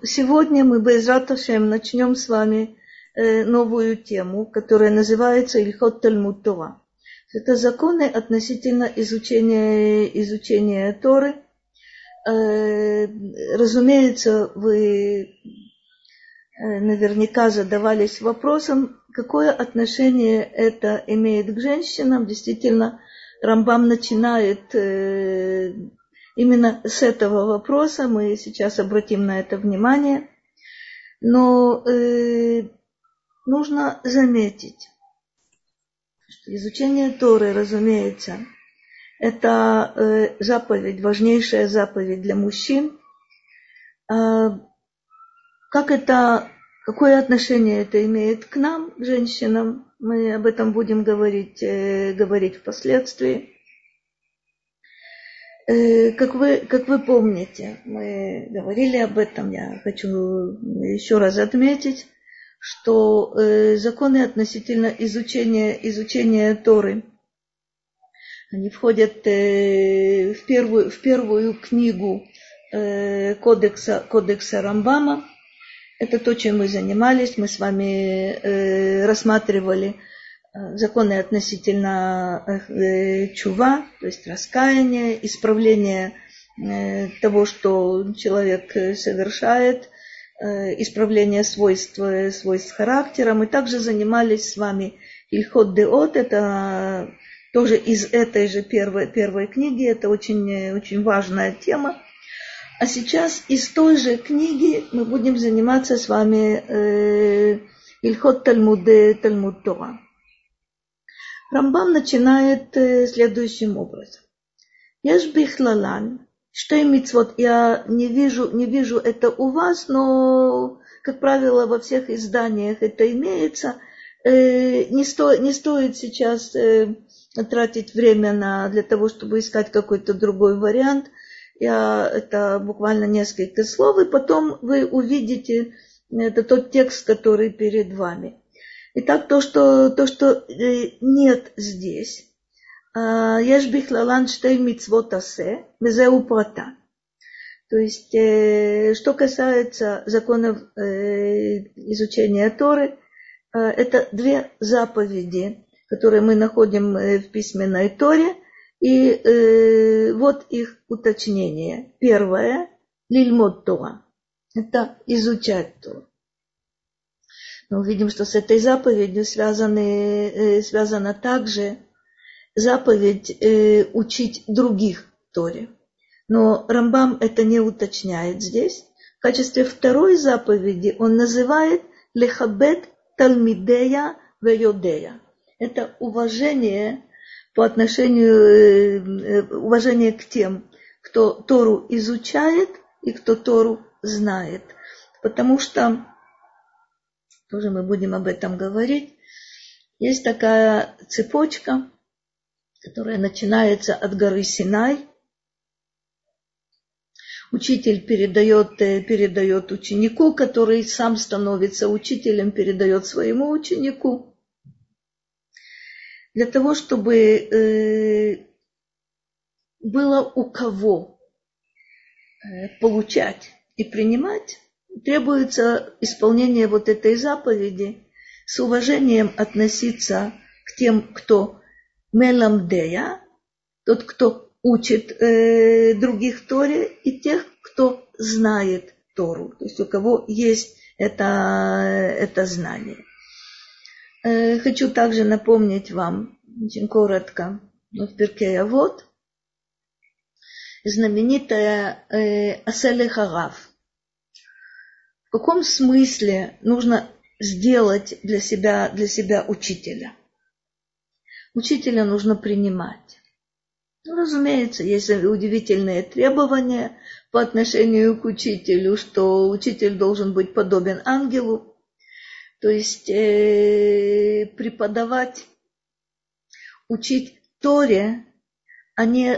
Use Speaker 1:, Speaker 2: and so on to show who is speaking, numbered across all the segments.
Speaker 1: сегодня мы, Бе'эзрат Ашем, начнем с вами новую тему, которая называется Илхот Талмуд Тора. Это законы относительно изучения Торы. Разумеется, вы наверняка задавались вопросом, какое отношение это имеет к женщинам. Действительно, Рамбам начинает именно с этого вопроса, мы сейчас обратим на это внимание. Но нужно заметить, что изучение Торы, разумеется, это заповедь, важнейшая заповедь для мужчин. Какое отношение это имеет к нам, к женщинам, мы об этом будем говорить впоследствии. Как вы помните, мы говорили об этом, я хочу еще раз отметить, что законы относительно изучения Торы, они входят в первую книгу кодекса Рамбама. Это то, чем мы занимались. Мы с вами рассматривали законы относительно чува, то есть раскаяния, исправления того, что человек совершает, исправления свойств характера. Мы также занимались с вами Илхот Деот, это тоже из этой же первой книги, это очень важная тема. А сейчас из той же книги мы будем заниматься с вами Илхот Талмуд Тора. Рамбам начинает следующим образом. Еш бихлалан, что мицвот, я не вижу это у вас, но, как правило, во всех изданиях это имеется. Не стоит сейчас тратить время для того, чтобы искать какой-то другой вариант. Это буквально несколько слов, и потом вы увидите, это тот текст, который перед вами. Итак, то, что нет здесь. Еш бихлалан штей мицвот асе, везеу прата. То есть, что касается законов изучения Торы, это две заповеди, которые мы находим в письменной Торе, и вот их уточнение. Первое – лильмот Тора. Это изучать Тору. Мы увидим, что с этой заповедью связана также заповедь учить других Торе. Но Рамбам это не уточняет здесь. В качестве второй заповеди он называет лехабет талмидея вейодея. Это уважение по уважение к тем, кто Тору изучает и кто Тору знает. Потому что, тоже мы будем об этом говорить, есть такая цепочка, которая начинается от горы Синай. Учитель передает ученику, который сам становится учителем, передает своему ученику. Для того, чтобы было у кого получать и принимать, требуется исполнение вот этой заповеди, с уважением относиться к тем, кто меламдея, тот, кто учит других Торе, и тех, кто знает Тору, то есть у кого есть это знание. Хочу также напомнить вам, очень коротко, в Перкей Авот, знаменитая Асе Харав. В каком смысле нужно сделать для себя учителя? Учителя нужно принимать. Разумеется, есть удивительные требования по отношению к учителю, что учитель должен быть подобен ангелу, то есть преподавать, учить Торе, а не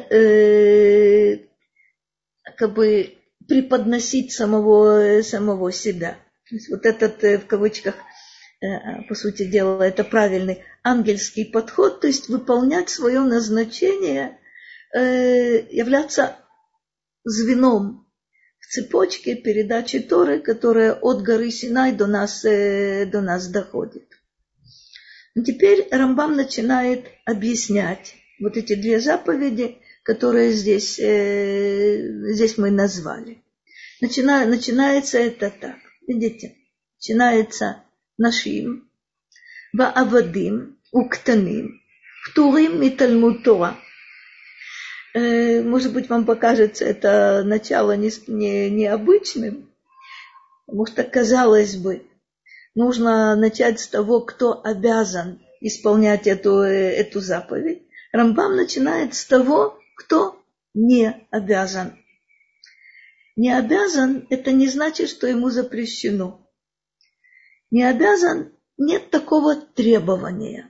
Speaker 1: преподносить самого себя. То есть вот этот, в кавычках, по сути дела, это правильный ангельский подход, то есть выполнять свое назначение, являться звеном в цепочке передачи Торы, которая от горы Синай до нас доходит. И теперь Рамбам начинает объяснять вот эти две заповеди, которые здесь мы назвали. Начинается это так. Видите? Начинается нашим, ваавадим, уктаним, птурим митальмуд Тора. Может быть, вам покажется это начало необычным, потому что, казалось бы, нужно начать с того, кто обязан исполнять эту заповедь. Рамбам начинает с того, кто не обязан. Не обязан – это не значит, что ему запрещено. Не обязан – нет такого требования.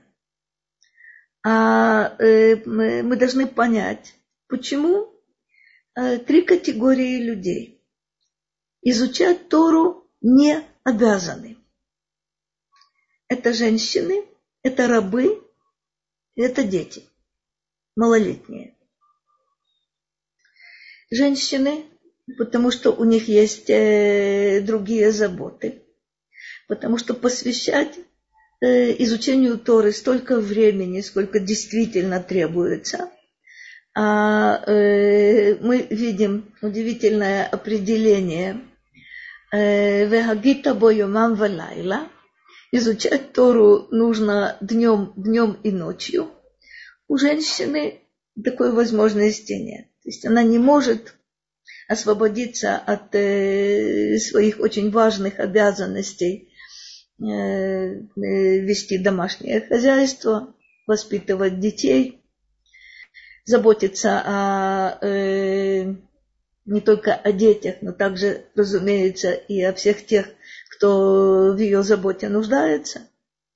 Speaker 1: А мы должны понять, почему три категории людей изучать Тору не обязаны. Это женщины, это рабы, это дети, малолетние. Женщины, потому что у них есть другие заботы, потому что посвящать изучению Торы столько времени, сколько действительно требуется. Мы видим удивительное определение «Вегагита бо йомам валайла». Изучать Тору нужно днем и ночью. У женщины такой возможности нет. То есть она не может освободиться от своих очень важных обязанностей, вести домашнее хозяйство, воспитывать детей, заботиться не только о детях, но также, разумеется, и о всех тех, кто в ее заботе нуждается.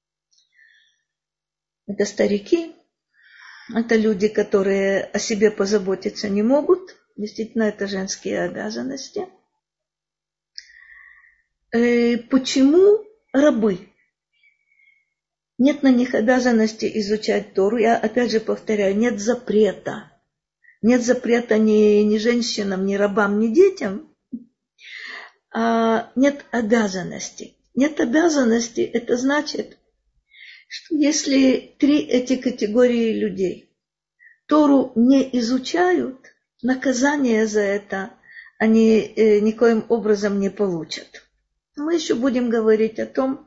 Speaker 1: Это старики, это люди, которые о себе позаботиться не могут. Действительно, это женские обязанности. Почему рабы? Нет на них обязанности изучать Тору. Я опять же повторяю, нет запрета. Нет запрета ни женщинам, ни рабам, ни детям. Нет обязанностей. Нет обязанностей, это значит, что если три эти категории людей Тору не изучают, наказание за это они никоим образом не получат. Мы еще будем говорить о том,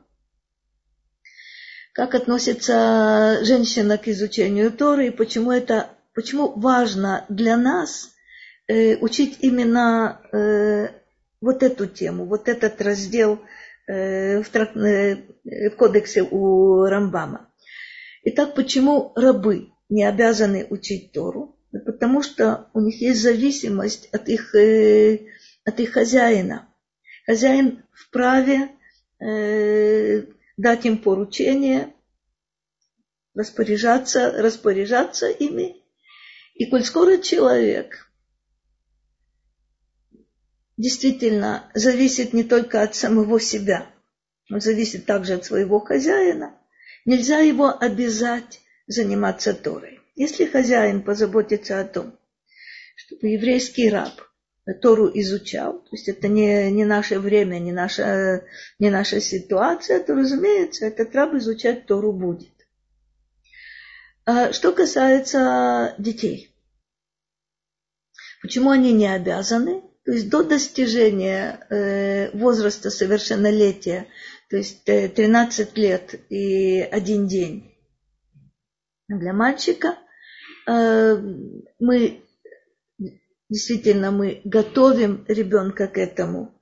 Speaker 1: как относится женщина к изучению Торы и почему важно для нас учить именно вот эту тему, вот этот раздел в кодексе у Рамбама. Итак, почему рабы не обязаны учить Тору? Потому что у них есть зависимость от их хозяина. Хозяин вправе дать им поручение, распоряжаться ими. И коль скоро человек действительно зависит не только от самого себя, он зависит также от своего хозяина, нельзя его обязать заниматься Торой. Если хозяин позаботится о том, чтобы еврейский раб Тору изучал, то есть это не наше время, не наша ситуация, то, разумеется, этот раб изучать Тору будет. Что касается детей, почему они не обязаны? То есть до достижения возраста совершеннолетия, то есть 13 лет и 1 день для мальчика, мы готовим ребенка к этому.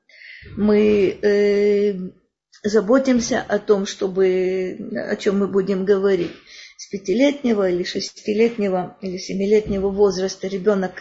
Speaker 1: Мы заботимся о том, о чем мы будем говорить. С 5-летнего или 6-летнего или 7-летнего возраста ребенок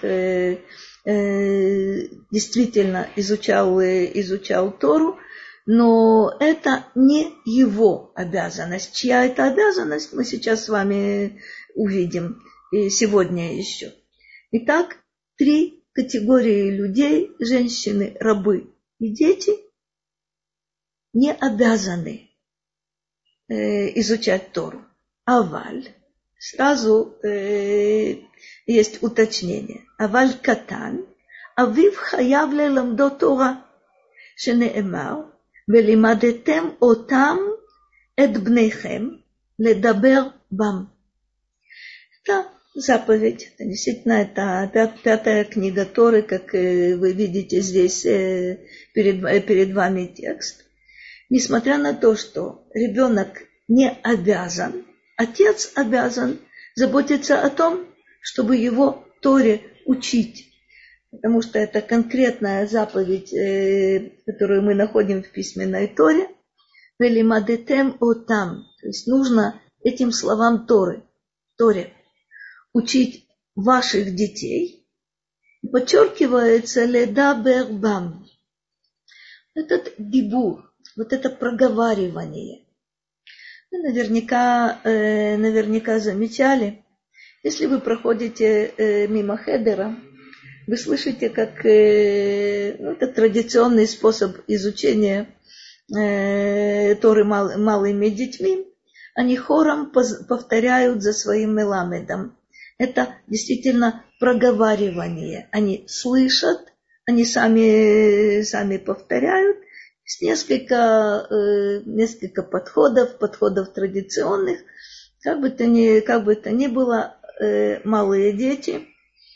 Speaker 1: действительно изучал Тору, но это не его обязанность. Чья это обязанность, мы сейчас с вами увидим и сегодня еще. Итак, 3 категории людей, женщины, рабы и дети, не обязаны изучать Тору. Аваль, сразу есть уточнение. Аваль катан, אביו חייב ללמדו תורה, שנאמר, ולימדתם אותם את בניכם לדבר бам. Это заповедь, это действительно это пятая книга Торы, как вы видите здесь перед вами текст. Несмотря на то, что ребенок не обязан, отец обязан заботиться о том, чтобы его Торе учить. Потому что это конкретная заповедь, которую мы находим в письменной Торе. «Велимадетем отам», то есть нужно этим словам Торе учить ваших детей. Подчеркивается «ледабер бам». Этот дибур, вот это проговаривание. Вы наверняка замечали, если вы проходите мимо хедера, вы слышите, как это традиционный способ изучения Торы малыми детьми. Они хором повторяют за своим меламедом. Это действительно проговаривание. Они слышат, они сами повторяют. Есть несколько подходов традиционных. Как бы то ни было, малые дети,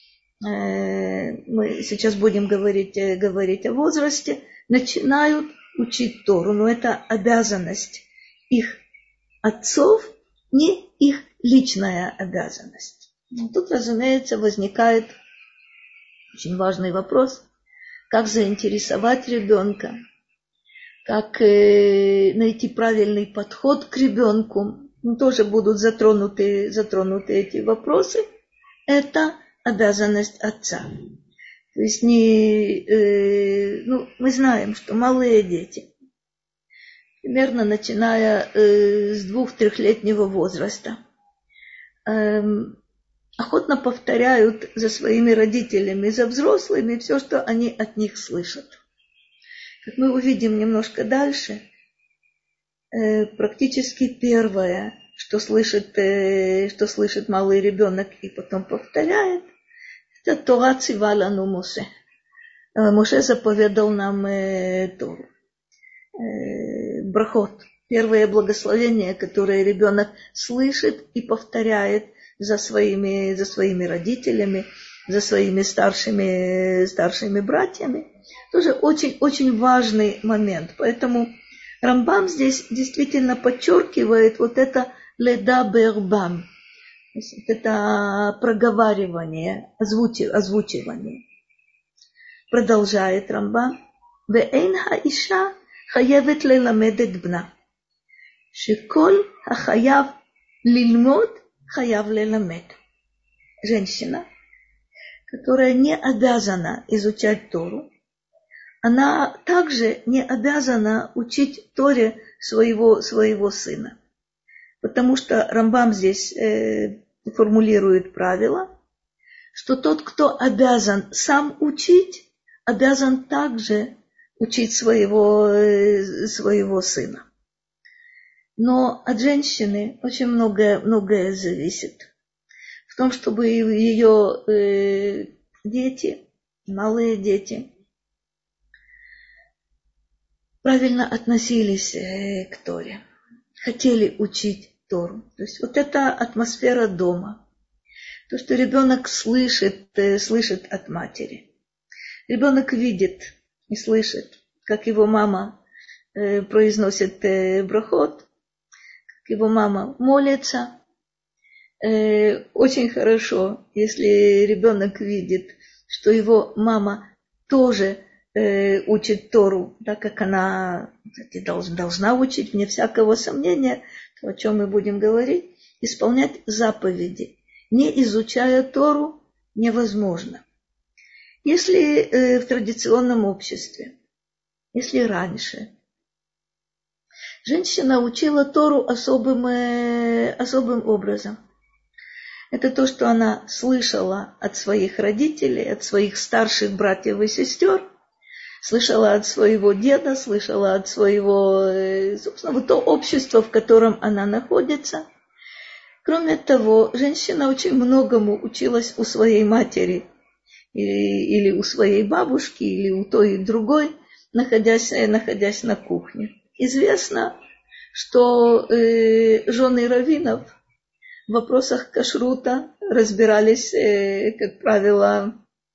Speaker 1: мы сейчас будем говорить о возрасте, начинают учить Тору, но это обязанность их отцов, не их личная обязанность. Но тут, разумеется, возникает очень важный вопрос, как заинтересовать ребенка, как найти правильный подход к ребенку. Тоже будут затронуты эти вопросы. Это обязанность отца. То есть мы знаем, что малые дети, примерно начиная с 2-3-летнего возраста, охотно повторяют за своими родителями, за взрослыми все, что они от них слышат. Как мы увидим немножко дальше, практически первое, что слышит малый ребенок и потом повторяет, это Тора цива лану Моше. Моше заповедал нам Тору. Брахот. Первое благословение, которое ребенок слышит и повторяет за своими родителями, за своими старшими братьями. Тоже очень важный момент. Поэтому Рамбам здесь действительно подчеркивает вот это ледабер бам. Это проговаривание, озвучивание. Продолжает Рамбам. «Веэйн хаиша хаевет леламед эт бна, шеколь хахаяв лильмод хаяв леламед». Женщина, которая не обязана изучать Тору, она также не обязана учить Торе своего сына. Потому что Рамбам здесь формулирует правило, что тот, кто обязан сам учить, обязан также учить своего сына. Но от женщины очень многое зависит. В том, чтобы ее дети, малые дети, правильно относились к Торе, хотели учить Тору. То есть вот эта атмосфера дома, то, что ребенок слышит от матери. Ребенок видит и слышит, как его мама произносит брахот, как его мама молится. Очень хорошо, если ребенок видит, что его мама тоже учит Тору, так как она должна учить, вне всякого сомнения, то, о чем мы будем говорить, исполнять заповеди. Не изучая Тору невозможно. Если в традиционном обществе, если раньше женщина учила Тору особым образом, это то, что она слышала от своих родителей, от своих старших братьев и сестер, слышала от своего деда, слышала от своего, собственно, то общество, в котором она находится. Кроме того, женщина очень многому училась у своей матери. или у своей бабушки, или у той и другой, находясь на кухне. Известно, что жены раввинов в вопросах кашрута разбирались, как правило,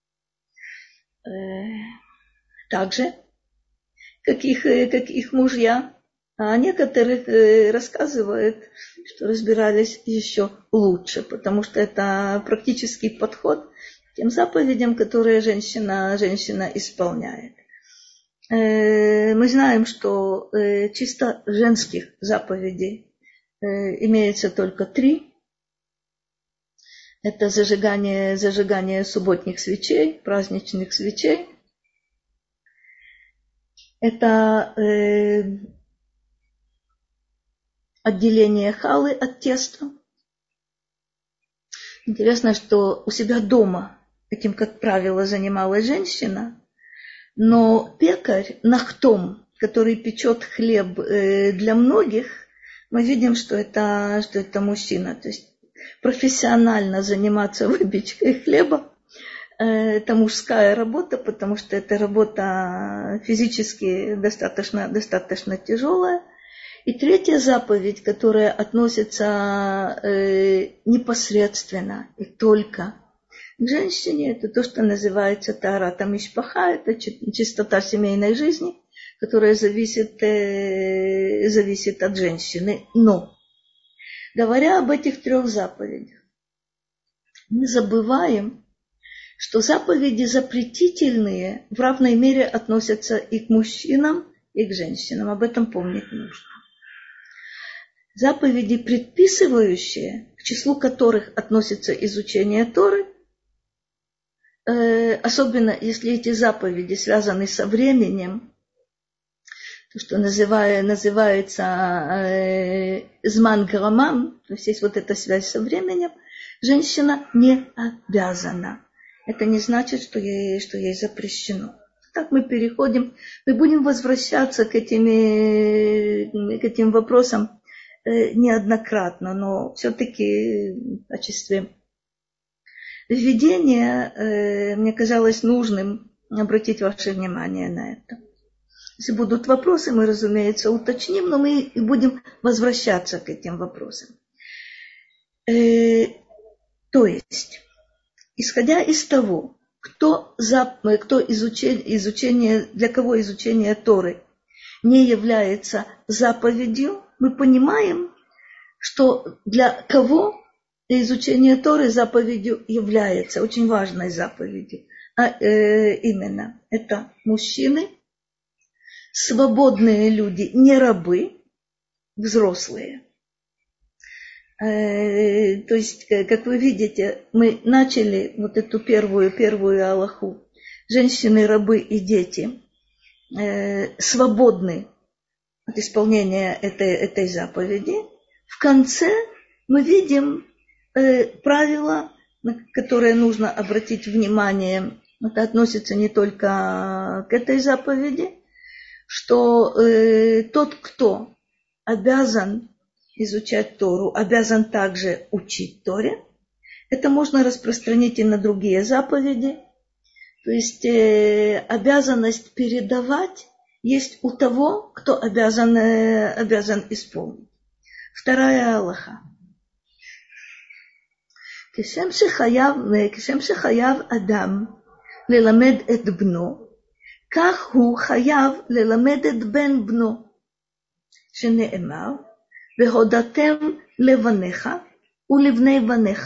Speaker 1: так же, как их мужья. А некоторых рассказывают, что разбирались еще лучше, потому что это практический подход к тем заповедям, которые женщина исполняет. Мы знаем, что чисто женских заповедей имеется только 3. Это зажигание субботних свечей, праздничных свечей. Это отделение халы от теста. Интересно, что у себя дома этим, как правило, занималась женщина, но пекарь, нахтом, который печет хлеб для многих, мы видим, что это мужчина. То есть профессионально заниматься выпечкой хлеба – это мужская работа, потому что это работа физически достаточно тяжелая. И 3 заповедь, которая относится непосредственно и только к женщине, это то, что называется таарат мишпаха, это чистота семейной жизни, которая зависит от женщины. Но, говоря об этих 3 заповедях, мы забываем, что заповеди запретительные в равной мере относятся и к мужчинам, и к женщинам. Об этом помнить нужно. Заповеди, предписывающие, к числу которых относится изучение Торы, особенно если эти заповеди связаны со временем, то, что называется зман грамам, то есть вот эта связь со временем, женщина не обязана. Это не значит, что ей запрещено. Так мы будем возвращаться к этим вопросам неоднократно, но все-таки в качестве введения мне казалось нужным обратить ваше внимание на это. Если будут вопросы, мы, разумеется, уточним, но мы будем возвращаться к этим вопросам. То есть, исходя из того, для кого изучение Торы не является заповедью, мы понимаем, что для кого изучение Торы заповедью является, очень важной заповедью. Именно это мужчины, свободные люди, не рабы, взрослые. То есть, как вы видите, мы начали вот эту первую алаху. Женщины, рабы и дети свободны от исполнения этой заповеди. В конце мы видим правила, на которые нужно обратить внимание. Это относится не только к этой заповеди, что тот, кто обязан изучать Тору, обязан также учить Торе. Это можно распространить и на другие заповеди. То есть обязанность передавать есть у того, кто обязан исполнить. 2 алаха. כשם שחייב אדם ללמד את בנו, כך הוא חייב ללמד את בן בנו, שנאמר, והודתם לבניך ולבני בניך.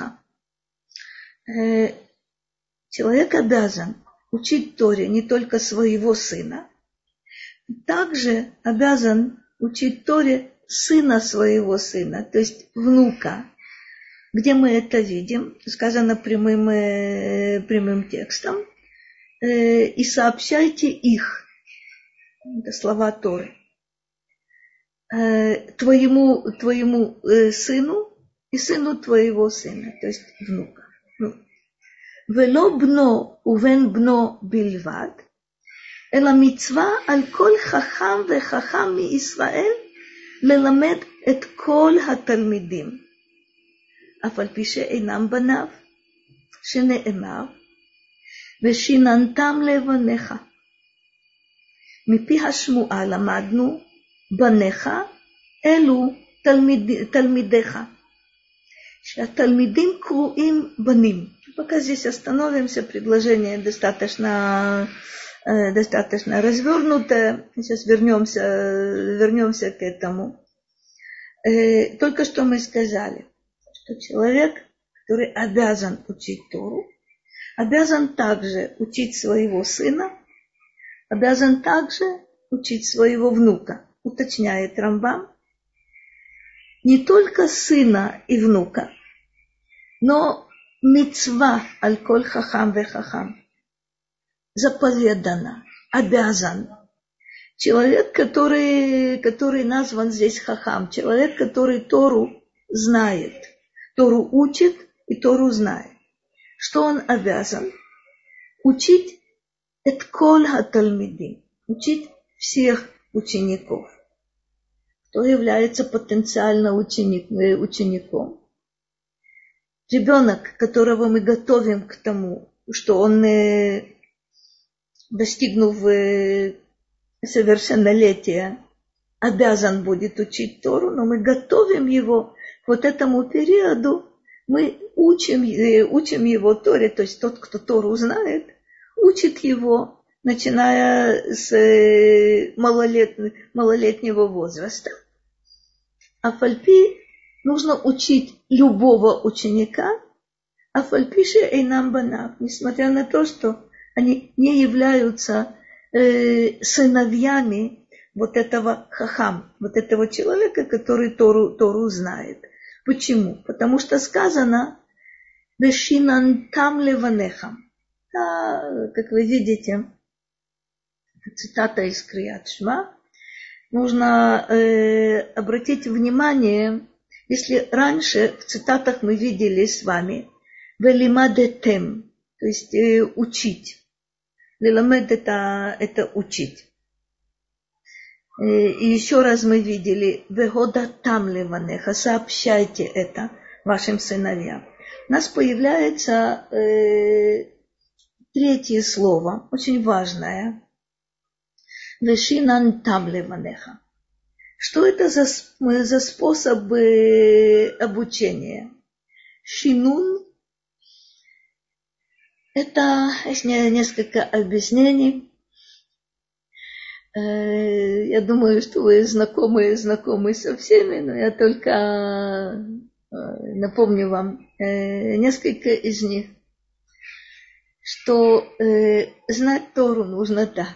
Speaker 1: Человек обязан учить Торе не только своего сына, также обязан учить Торе сына своего сына, то есть внука. Где мы это видим? Сказано прямым текстом. И сообщайте их, это слова Торы, твоему сыну и сыну твоего сына, то есть внука. ולא בנו ובן בנו בלבד, אלא מצווה על כל חכם וחכם מישראל ללמד את כל התלמידים, אף על פי שאינם בניו, שנאמר, ושיננתם לבניך. מפי השמועה למדנו, בניך אלו תלמידיך. שהתלמידים קרואים баним. Пока здесь остановимся, предложение достаточно развернутое. Сейчас вернемся к этому. Только что мы сказали, что человек, который обязан учить Тору, обязан также учить своего сына, обязан также учить своего внука, уточняет Рамбам. Не только сына и внука, но мицва аль-коль хахам ве-хахам заповедана, обязан. Человек, который назван здесь хахам, человек, который Тору знает, Тору учит и Тору знает. Что он обязан? Учить эт коль ха-талмидим, учить всех учеников. Кто является потенциально учеником? Ребенок, которого мы готовим к тому, что он, достигнув совершеннолетия, обязан будет учить Тору, но мы готовим его к вот этому периоду, мы учим его Торе, то есть тот, кто Тору знает, учит его, начиная с малолетнего возраста. А фальпи нужно учить любого ученика, а фальпише эйнам банав, несмотря на то, что они не являются сыновьями вот этого хахам, вот этого человека, который Тору знает. Почему? Потому что сказано «Вешинантам леванехам». Как вы видите, цитата из Крият Шма. Нужно обратить внимание, если раньше в цитатах мы видели с вами «велимадетем», то есть учить. «Лиламед» – это учить. И еще раз мы видели «вегодатам леванеха», сообщайте это вашим сыновьям. У нас появляется третье слово, очень важное. Вешинантам леванеха. Что это за способ обучения? Шинун – это несколько объяснений. Я думаю, что вы знакомы со всеми, но я только напомню вам несколько из них, что знать Тору нужно так.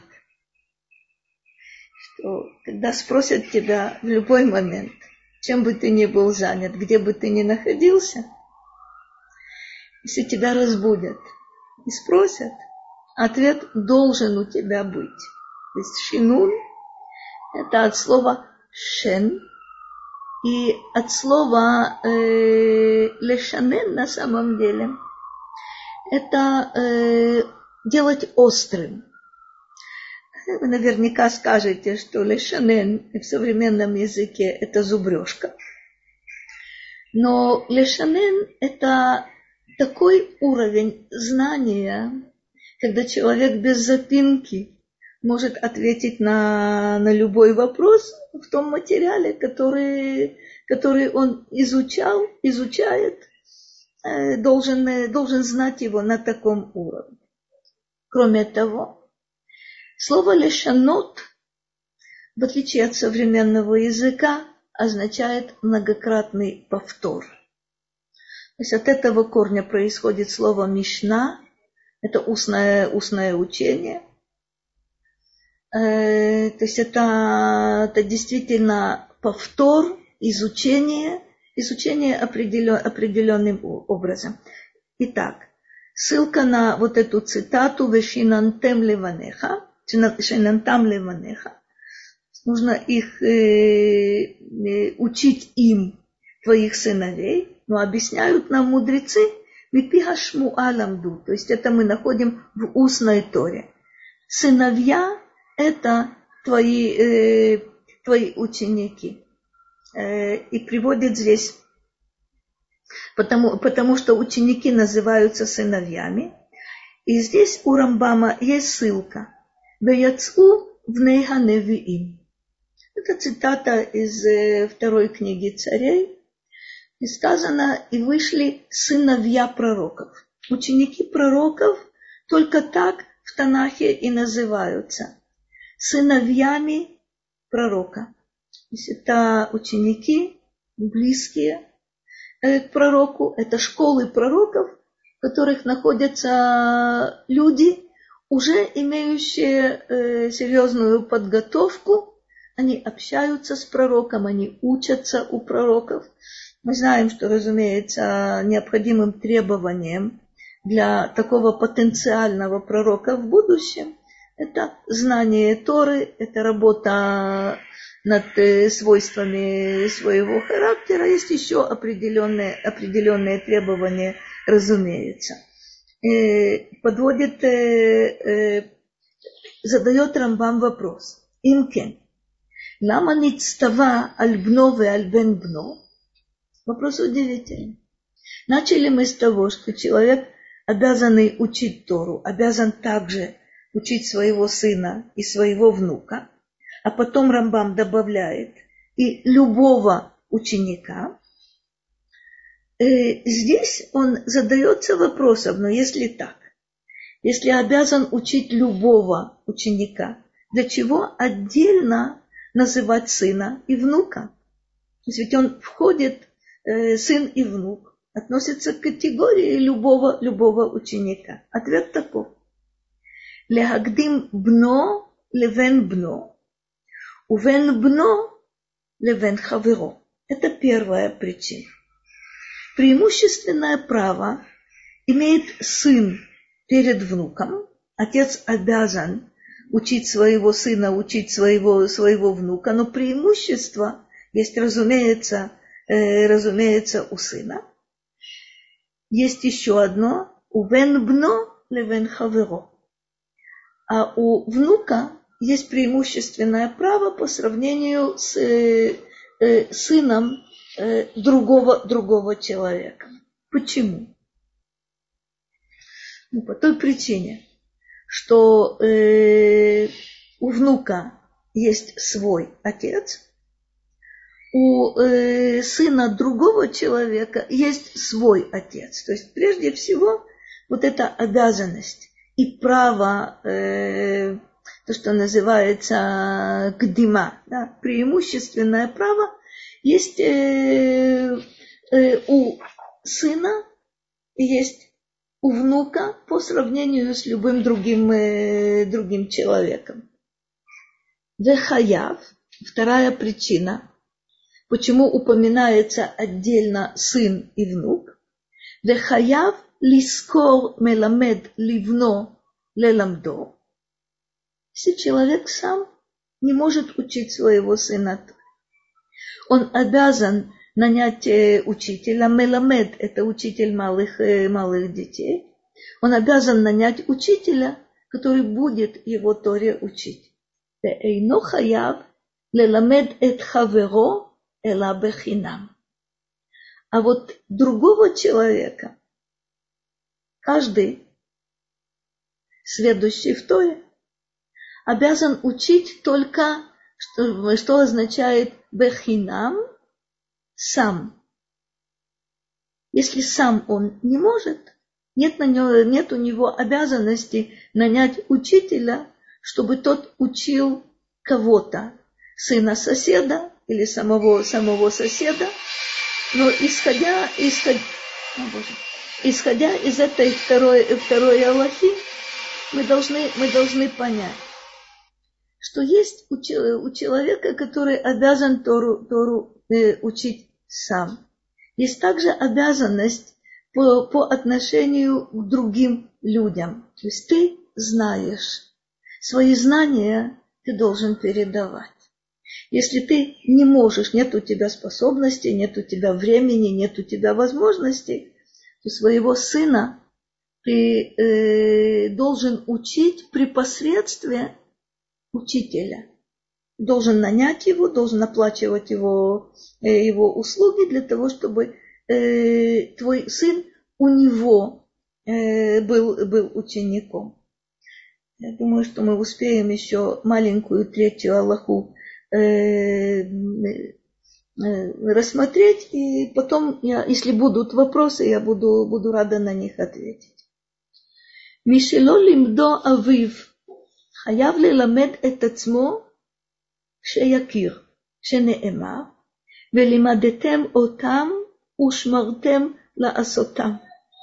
Speaker 1: Когда спросят тебя в любой момент, чем бы ты ни был занят, где бы ты ни находился, если тебя разбудят и спросят, ответ должен у тебя быть. То есть шинун – это от слова шен, и от слова лешанен на самом деле – это делать острым. Вы наверняка скажете, что лешанен в современном языке – это зубрежка. Но лешанен – это такой уровень знания, когда человек без запинки может ответить на любой вопрос в том материале, который он изучает, должен знать его на таком уровне. Кроме того, слово «лешанот», в отличие от современного языка, означает многократный повтор. То есть от этого корня происходит слово «мишна», это устное учение. То есть это действительно повтор, изучение определенным образом. Итак, ссылка на вот эту цитату «Вешинантам леванеха», нужно их учить им, твоих сыновей, но объясняют нам мудрецы «Мипи хашмуа ламду», то есть это мы находим в устной Торе. Сыновья – это твои ученики. И приводит здесь, потому что ученики называются сыновьями. И здесь у Рамбама есть ссылка. «Ваяцу бней ханевиим». Это цитата из второй книги Царей. И сказано, и вышли сыновья пророков. Ученики пророков только так в Танахе и называются. Сыновьями пророка. То есть это ученики, близкие к пророку. Это школы пророков, в которых находятся люди, уже имеющие серьезную подготовку. Они общаются с пророком, они учатся у пророков. Мы знаем, что, разумеется, необходимым требованием для такого потенциального пророка в будущем это знание Торы, это работа над свойствами своего характера. Есть еще определенные требования, разумеется. Задает Рамбам вопрос. Имкен. Лама ництава аль бно ве аль бен бно? Вопрос удивительный. Начали мы с того, что человек, обязанный учить Тору, обязан также учить своего сына и своего внука, а потом Рамбам добавляет и любого ученика. Здесь он задается вопросом, но если так, если обязан учить любого ученика, для чего отдельно называть сына и внука? То есть ведь он входит, сын и внук, относится к категории любого ученика. Ответ таков. Лехагдим бно левен бно, увен бно левен хаверо. Это первая причина. Преимущественное право имеет сын перед внуком. Отец обязан учить своего сына, учить своего внука, но преимущество есть, разумеется, у сына. Есть еще одно. Увен бно левен хаверо. А у внука есть преимущественное право по сравнению с сыном другого человека. Почему? По той причине, что у внука есть свой отец, у сына другого человека есть свой отец. То есть прежде всего вот эта обязанность и право, то, что называется кдима, да, преимущественное право, есть у сына и есть у внука по сравнению с любым другим человеком. Вехаяв, вторая причина, почему упоминается отдельно сын и внук. Вехаяв лискор меламед ливно леламдо. Если человек сам не может учить своего сына, он обязан нанять учителя. Меламед – это учитель малых детей. Он обязан нанять учителя, который будет его Торе учить. Веэйно хаяв леламед эт хаверо эла бехинам. А вот другого человека, каждый следующий в Торе, обязан учить только, что означает бехинам, сам. Если сам он не может, нет у него обязанности нанять учителя, чтобы тот учил кого-то, сына соседа или самого соседа. Но исходя из этой второй алахи, мы должны понять, что есть у человека, который обязан Тору учить сам. Есть также обязанность по отношению к другим людям. То есть ты знаешь, свои знания ты должен передавать. Если ты не можешь, нет у тебя способностей, нет у тебя времени, нет у тебя возможностей, то своего сына ты должен учить при посредстве учителя. Должен нанять его, должен оплачивать его услуги для того, чтобы твой сын у него был учеником. Я думаю, что мы успеем еще маленькую третью алаху рассмотреть, и потом, если будут вопросы, я буду рада на них ответить. משלא לימדו אביו, חייב ללמד את עצמו שיכיר, שנאמר, ולימדתם אותם ושמרתם לעשותם.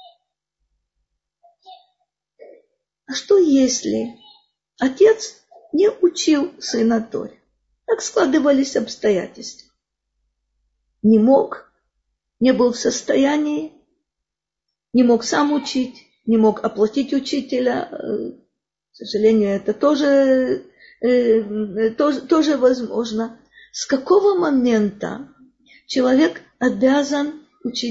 Speaker 1: А что если отец не учил сына Торе? Так складывались обстоятельства. Не мог, не был в состоянии, не мог сам учить, не мог оплатить учителя. К сожалению, это тоже возможно. С какого момента человек обязан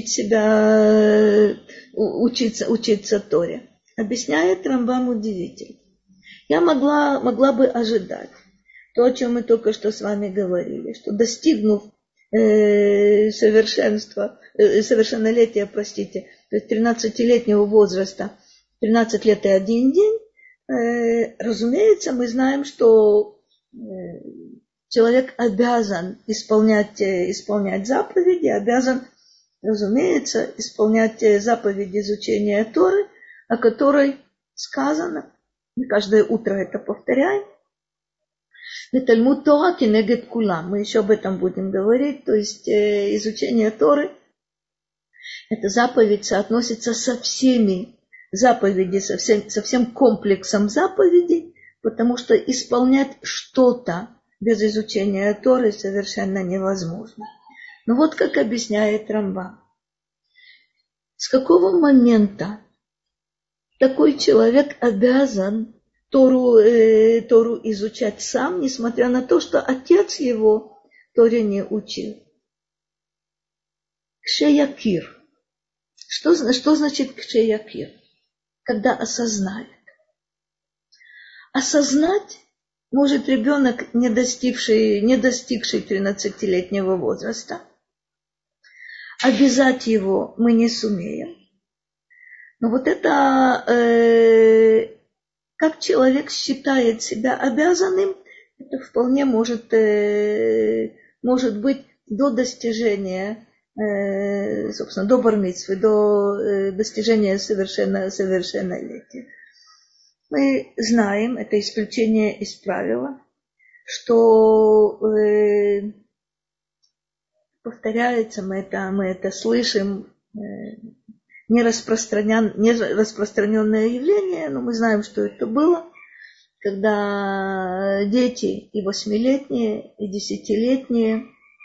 Speaker 1: учиться Торе? Объясняет Рамбам удивительно. Я могла бы ожидать то, о чем мы только что с вами говорили, что достигнув совершеннолетия, то есть 13-летнего возраста, 13 лет и 1 день, разумеется, мы знаем, что человек обязан исполнять заповеди, обязан, разумеется, исполнять заповеди изучения Торы, о которой сказано, мы каждое утро это повторяем, Талмуд Тора кенегед кулам. Мы еще об этом будем говорить. То есть изучение Торы, эта заповедь соотносится со всеми заповедями, со всем комплексом заповедей, потому что исполнять что-то без изучения Торы совершенно невозможно. Но вот как объясняет Рамбам. С какого момента такой человек обязан Тору изучать сам, несмотря на то, что отец его Торе не учил? Кшеякир. Что значит кшеякир? Когда осознает. Осознать может ребенок, не достигший 13-летнего возраста. Обязать его мы не сумеем. Но вот это... как человек считает себя обязанным, это вполне может быть до достижения, собственно, до бар-мицвы, до достижения совершеннолетия. Мы знаем, это исключение из правила, что повторяется, мы это слышим, не распространенное явление, но мы знаем, что это было, когда дети и 8-летние, и 10-летние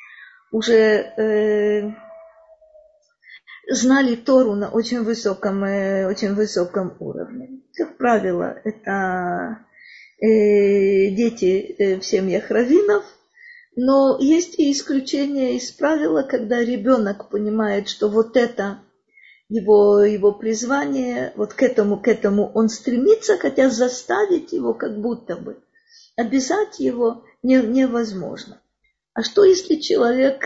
Speaker 1: уже знали Тору на очень высоком уровне. Как правило, это дети в семьях раввинов, но есть и исключения из правила, когда ребенок понимает, что вот это его призвание, вот к этому он стремится, хотя заставить его как будто бы, обязать его невозможно. А что если человек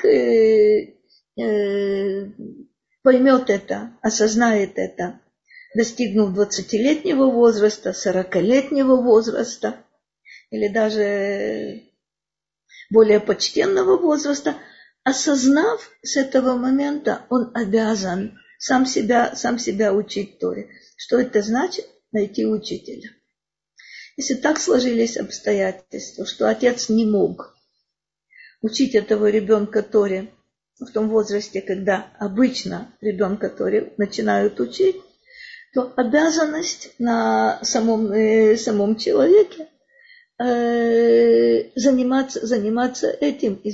Speaker 1: поймет это, осознает это, достигнув 20-летнего возраста, 40-летнего возраста, или даже более почтенного возраста, осознав с этого момента, он обязан сам себя учить Торе. Что это значит? Найти учителя. Если так сложились обстоятельства, что отец не мог учить этого ребенка Торе в том возрасте, когда обычно ребенка Торе начинают учить, то обязанность на самом человеке заниматься этим и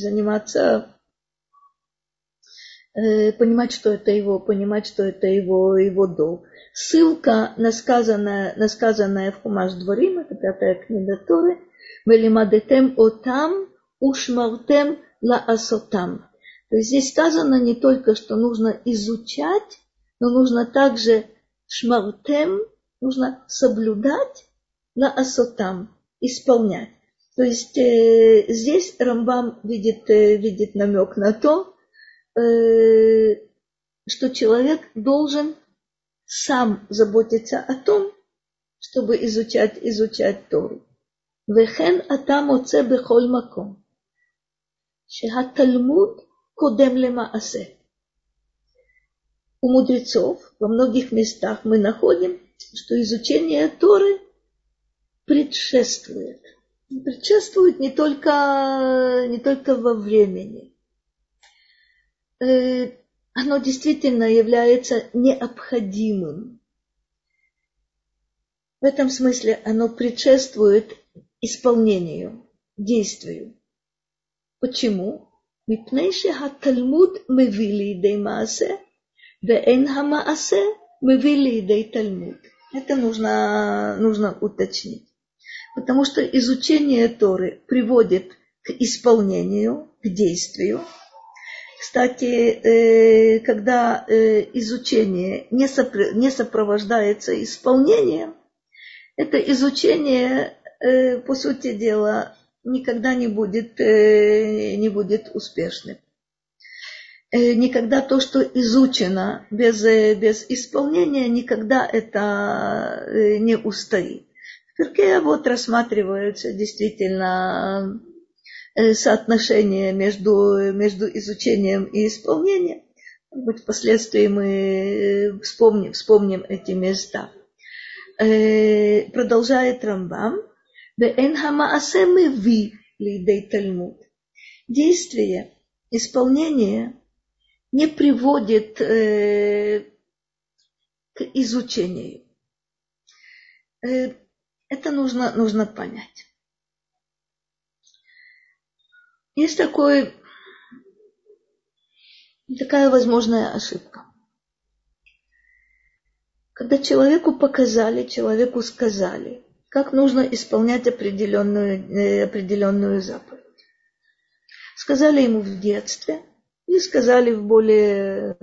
Speaker 1: понимать, что это его долг. Ссылка на сказанное в Хумаш Дворим, это 5-я книга Торы, «Велимадетем отам ушмартем лаасотам». То есть здесь сказано не только, что нужно изучать, но нужно также шмартем, нужно соблюдать лаасотам, исполнять. То есть здесь Рамбам видит намек на то, что человек должен сам заботится о том, чтобы изучать Тору. Вехен ата моце бехоль маком, шехатальмуд кодем лемаасе. У мудрецов во многих местах мы находим, что изучение Торы предшествует. Предшествует не только во времени. Оно действительно является необходимым. В этом смысле оно предшествует исполнению, действию. Почему? Мипней шехатальмуд меви лидей маасе, веэн хамаасе меви лидей тальмуд. Это нужно уточнить. Потому что изучение Торы приводит к исполнению, к действию. Кстати, когда изучение не сопровождается исполнением, это изучение, по сути дела, никогда не будет успешным. Никогда то, что изучено без исполнения, никогда это не устоит. В Перкей Авот рассматриваются действительно соотношение между изучением и исполнением. Может быть, впоследствии мы вспомним эти места. Продолжает Рамбам. Действие, исполнение не приводит к изучению. Это нужно понять. Есть такая возможная ошибка. Когда человеку сказали, как нужно исполнять определенную заповедь. Сказали ему в детстве и сказали в более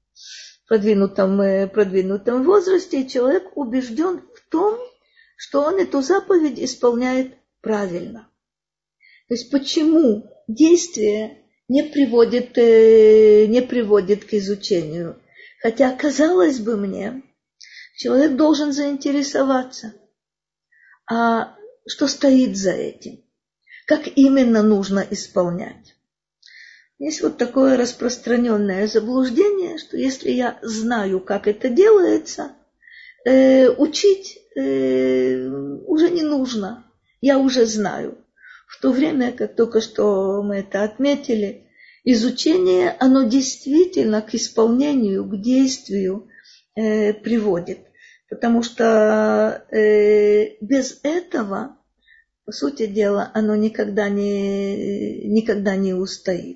Speaker 1: продвинутом возрасте, и человек убежден в том, что он эту заповедь исполняет правильно. То есть почему действие не приводит к изучению? Хотя, казалось бы мне, человек должен заинтересоваться. А что стоит за этим? Как именно нужно исполнять? Есть вот такое распространенное заблуждение, что если я знаю, как это делается, учить уже не нужно. Я уже знаю. В то время, как только что мы это отметили, изучение, оно действительно к исполнению, к действию приводит. Потому что без этого, по сути дела, оно никогда не устоит.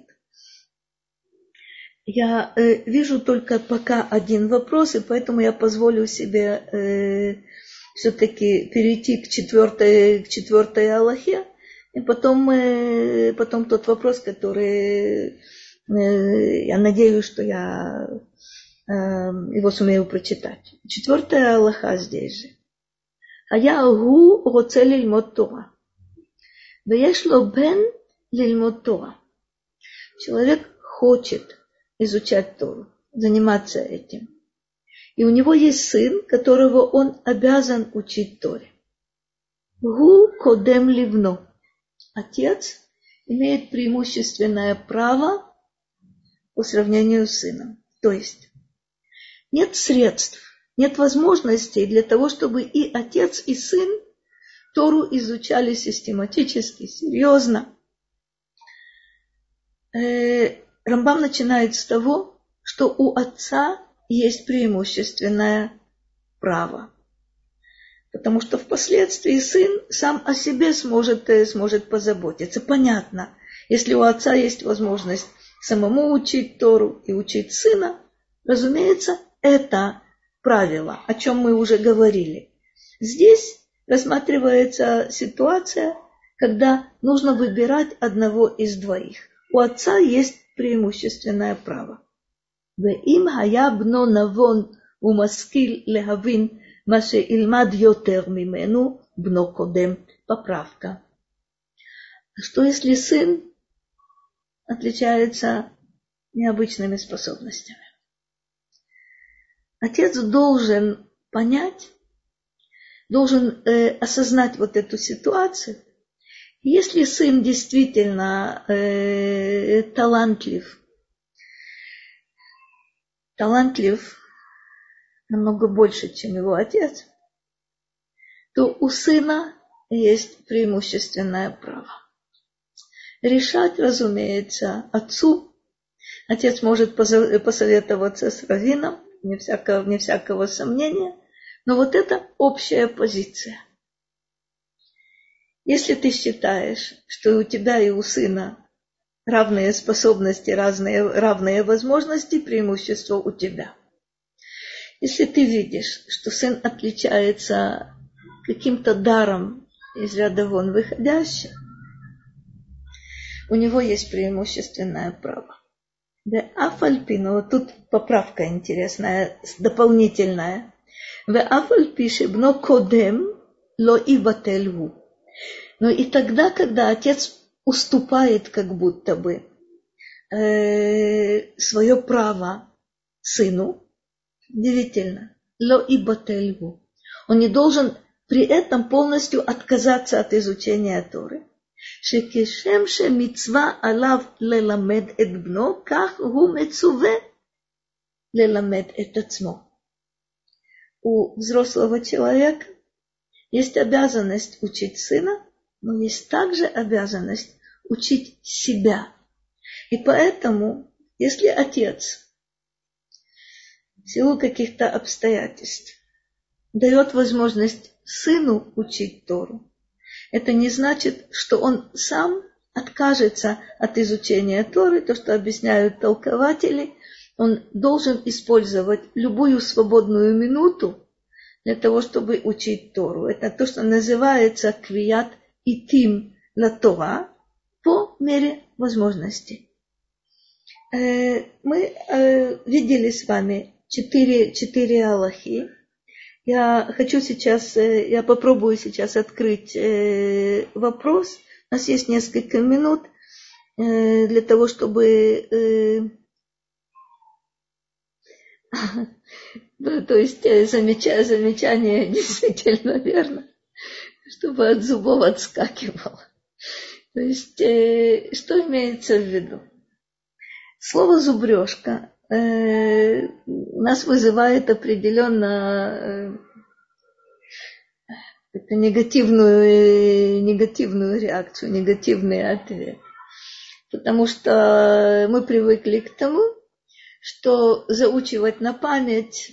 Speaker 1: Я вижу только пока один вопрос, и поэтому я позволю себе все-таки перейти к четвертой алахе, и потом тот вопрос, который я надеюсь, что я его сумею прочитать. Четвертая алаха здесь же. היה הוא רוצה ללמוד תורה, ויש לו בן ללמוד תורה. Человек хочет изучать Тору, заниматься этим. И у него есть сын, которого он обязан учить Торе. Гу кодем ливно. Отец имеет преимущественное право по сравнению с сыном. То есть нет средств, нет возможностей для того, чтобы и отец, и сын Тору изучали систематически, серьезно. Рамбам начинает с того, что у отца есть преимущественное право. Потому что впоследствии сын сам о себе сможет позаботиться. Понятно, если у отца есть возможность самому учить Тору и учить сына, разумеется, это правило, о чем мы уже говорили. Здесь рассматривается ситуация, когда нужно выбирать одного из двоих. У отца есть преимущественное право. Веим хая бно навон умаскил лехавин ма шеилмад йотер мимену бно кодем. Поправка. Что если сын отличается необычными способностями? отец должен понять, должен осознать вот эту ситуацию. Если сын действительно талантлив намного больше, чем его отец, то у сына есть преимущественное право. Решать, разумеется, отцу. Отец может посоветоваться с раввином, вне всякого сомнения, но вот это общая позиция. Если ты считаешь, что у тебя и у сына равные способности, равные возможности, преимущество у тебя. Если ты видишь, что сын отличается каким-то даром из ряда вон выходящих, у него есть преимущественное право. Но тут поправка интересная, дополнительная. Но и тогда, когда отец уступает как будто бы свое право сыну, удивительно, он не должен при этом полностью отказаться от изучения Торы. שכשם שמצווה עליו ללמד את בנו, כך הוא מצווה ללמד את עצמו. У взрослого человека есть обязанность учить сына, но есть также обязанность учить себя. И поэтому, если отец в силу каких-то обстоятельств дает возможность сыну учить Тору, это не значит, что он сам откажется от изучения Торы, то, что объясняют толкователи. Он должен использовать любую свободную минуту для того, чтобы учить Тору. Это то, что называется квият итим ла Тора по мере возможностей. Мы видели с вами четыре алахи. Я попробую сейчас открыть вопрос. У нас есть несколько минут для того, чтобы... То есть замечание действительно верно, чтобы от зубов отскакивало. То есть, что имеется в виду? Слово «зубрежка» у нас вызывает определенно негативную реакцию, негативный ответ. Потому что мы привыкли к тому, что заучивать на память,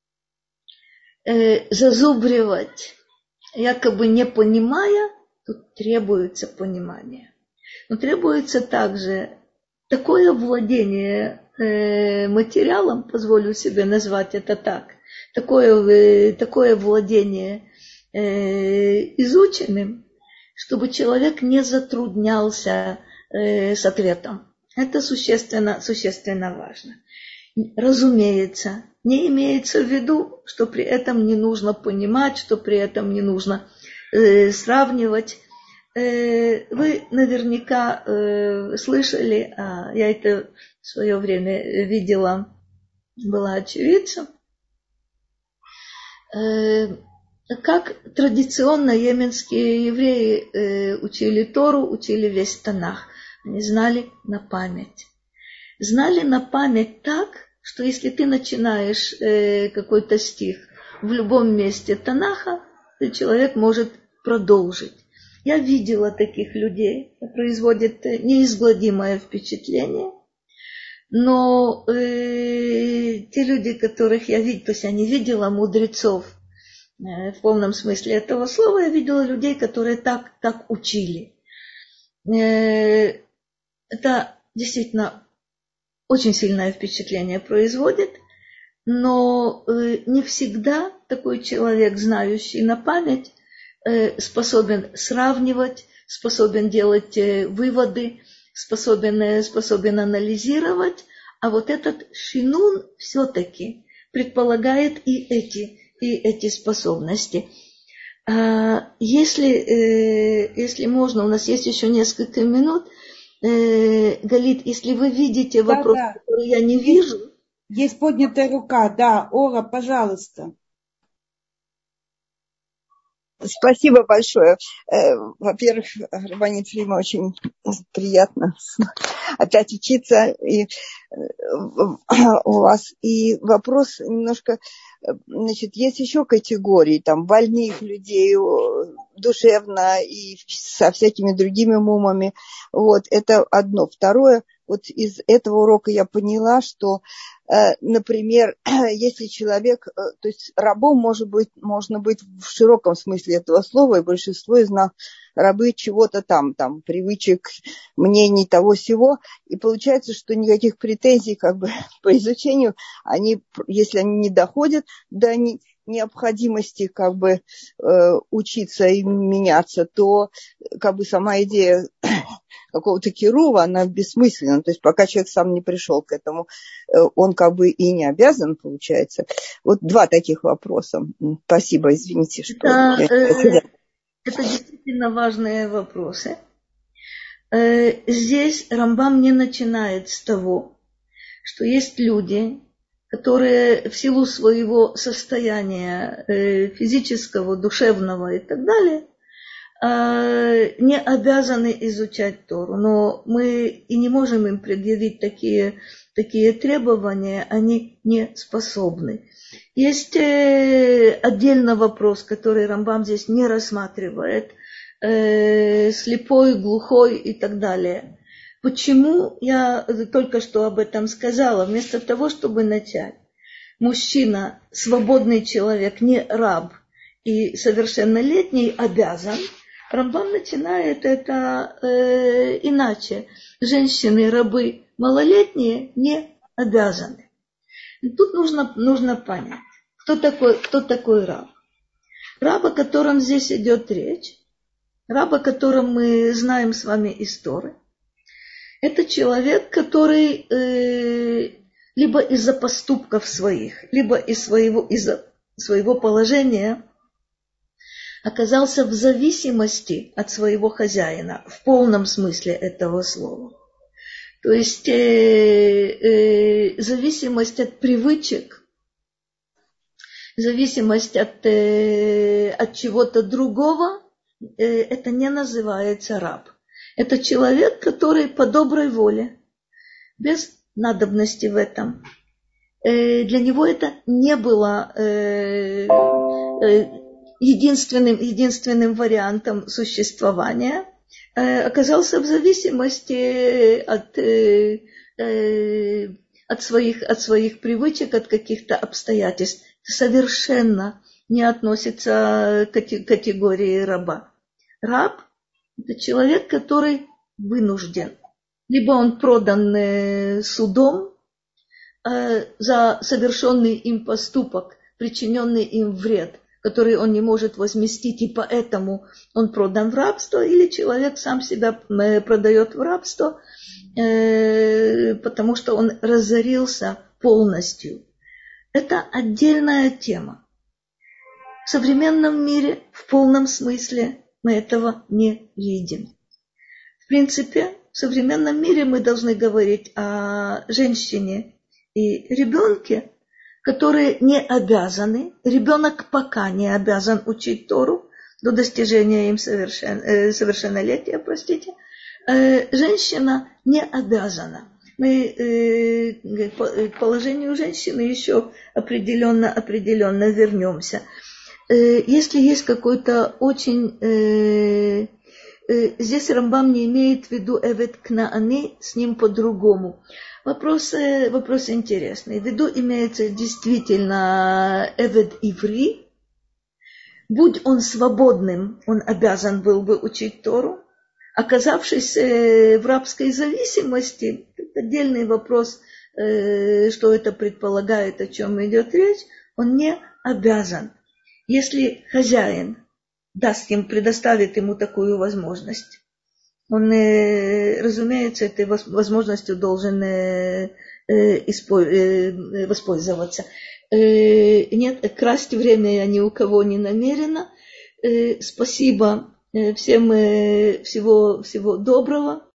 Speaker 1: зазубривать, якобы не понимая, тут требуется понимание. Но требуется также такое владение материалом, позволю себе назвать это так, такое владение изученным, чтобы человек не затруднялся с ответом. Это существенно важно. Разумеется, не имеется в виду, что при этом не нужно понимать, что при этом не нужно сравнивать. Вы наверняка слышали, я это в свое время видела, была очевидцем, как традиционно йеменские евреи учили Тору, учили весь Танах. Они знали на память. Знали на память так, что если ты начинаешь какой-то стих в любом месте Танаха, то человек может продолжить. Я видела таких людей, это производит неизгладимое впечатление, но те люди, которых я видела, то есть я не видела мудрецов в полном смысле этого слова, я видела людей, которые так учили. Это действительно очень сильное впечатление производит, но не всегда такой человек, знающий на память, способен сравнивать, способен делать выводы, способен анализировать, а вот этот шинун все-таки предполагает и эти способности. Если можно, у нас есть еще несколько минут. Галит, если вы видите вопрос, который я не вижу,
Speaker 2: Есть поднятая рука. Да, Ора, пожалуйста.
Speaker 3: Спасибо большое. Во-первых, Рабанит Фрима, очень приятно опять учиться у вас. И вопрос немножко, значит, есть еще категории, там, больных людей душевно и со всякими другими мумами. Вот, это одно. Второе, вот из этого урока я поняла, что, например, если человек, то есть рабом можно быть в широком смысле этого слова, и большинство из нас рабы чего-то там, привычек, мнений, того сего, и получается, что никаких претензий как бы по изучению, если они не доходят до необходимости как бы учиться и меняться, то как бы сама идея какого-то кирува, она бессмысленна. То есть пока человек сам не пришел к этому, он как бы и не обязан, получается. Вот два таких вопроса. Спасибо, извините, что...
Speaker 1: Это действительно важные вопросы. Здесь Рамбам не начинает с того, что есть люди, которые в силу своего состояния физического, душевного и так далее, не обязаны изучать Тору. Но мы и не можем им предъявить такие требования, они не способны. Есть отдельный вопрос, который Рамбам здесь не рассматривает, слепой, глухой и так далее. Почему я только что об этом сказала? Вместо того, чтобы начать. Мужчина, свободный человек, не раб и совершеннолетний обязан. Рамбам начинает это иначе. Женщины, рабы, малолетние не обязаны. И тут нужно понять, кто такой раб. Раб, о котором здесь идет речь, раб, о котором мы знаем с вами из Торы, это человек, который либо из-за поступков своих, либо из-за своего положения оказался в зависимости от своего хозяина, в полном смысле этого слова. То есть зависимость от привычек, зависимость от чего-то другого, это не называется раб. Это человек, который по доброй воле, без надобности в этом. Для него это не было единственным вариантом существования, оказался в зависимости от своих привычек, от каких-то обстоятельств. Совершенно не относится к категории раба. Раб – это человек, который вынужден. Либо он продан судом за совершенный им поступок, причиненный им вред, который он не может возместить, и поэтому он продан в рабство, или человек сам себя продает в рабство, потому что он разорился полностью. Это отдельная тема. В современном мире в полном смысле мы этого не видим. В принципе, в современном мире мы должны говорить о женщине и ребенке, которые не обязаны, ребенок пока не обязан учить Тору до достижения им совершеннолетия, женщина не обязана. Мы к положению женщины еще определенно вернемся. Если есть какой-то очень... Здесь Рамбам не имеет в виду эвед кнаани, с ним по-другому. Вопрос интересный. В виду имеется действительно эвед иври. Будь он свободным, он обязан был бы учить Тору. Оказавшись в рабской зависимости, это отдельный вопрос, что это предполагает, о чем идет речь, он не обязан. Если хозяин предоставит ему такую возможность, он, разумеется, этой возможностью должен воспользоваться. Нет, красть время я ни у кого не намерена. Спасибо всем, всего доброго.